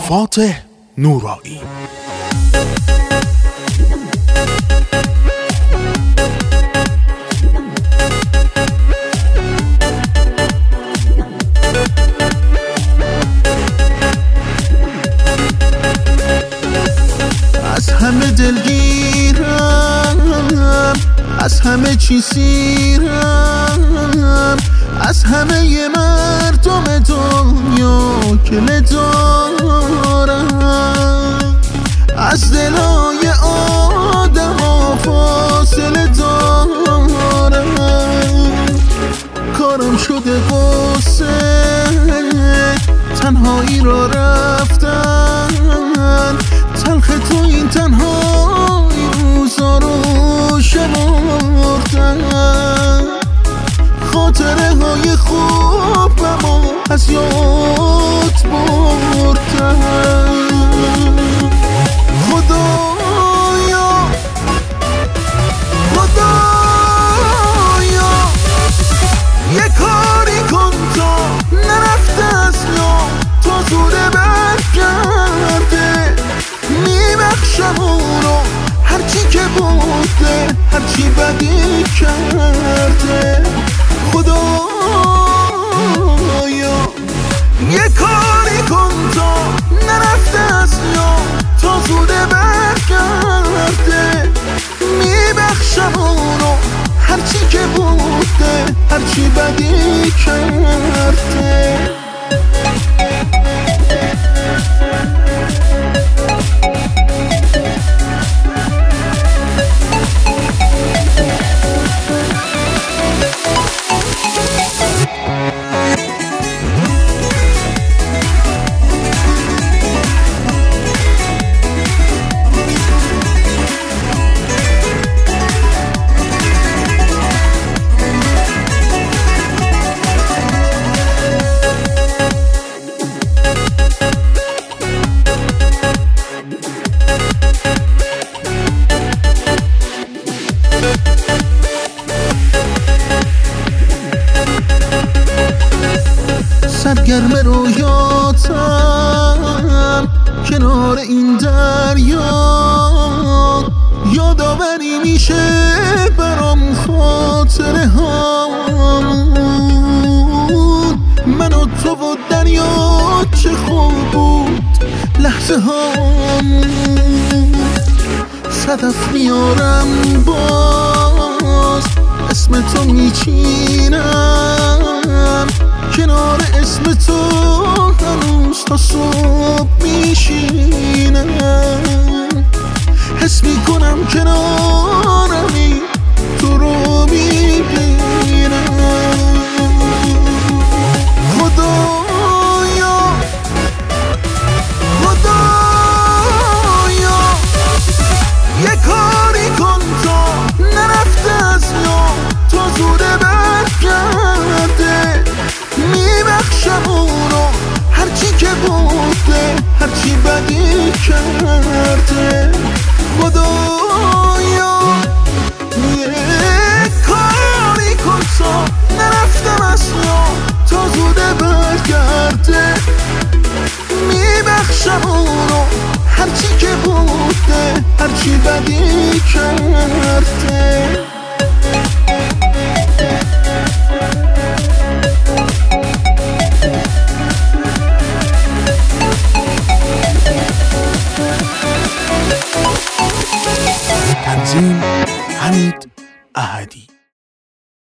فاتح نورایی. از همه دلگیرم، از همه چی سیرم، از همه مردم دنیا که ندارم، از دلای آدم ها فاصله دارم. کارم شده قصه تنهایی را رفتن، تلخ تو این تنهایی روزا رو شمردن. خاطره های خوبمو از یاد بردن. خدایا خدایا یه کاری کن تا نرفته از یاد، تا زوده برگرده. میبخشم اونو هرچی که بوده، هرچی بدی کرده. خدایا یه کاری کن تا نرفته از یاد، تا زوده برگرده. میبخشم اونو هرچی که بوده، هرچی بدی کرده. سرگرم رویاتم کنار این دریا، یادآوری میشه برام خاطره هامون. من و تو و دریا چه خوب بود لحظه هامون. صدف میارم باز اسم تو میچینم، کنار اسم تو هنوز تا صبح میشینم. حس میکنم کنارمی تو رو میبینم. خدایا خدایا یه کاری کن تا نرفته از یاد، تا زوده برگرده. میبخشم اونو هرچی که بوده، هرچی بدی کرده. خدایا یه کاری کن تا نرفتم از یاد، تا زوده برگرده. میبخشم اونو هرچی که بوده، هرچی بدی کرده. تنظیم حمید احدی.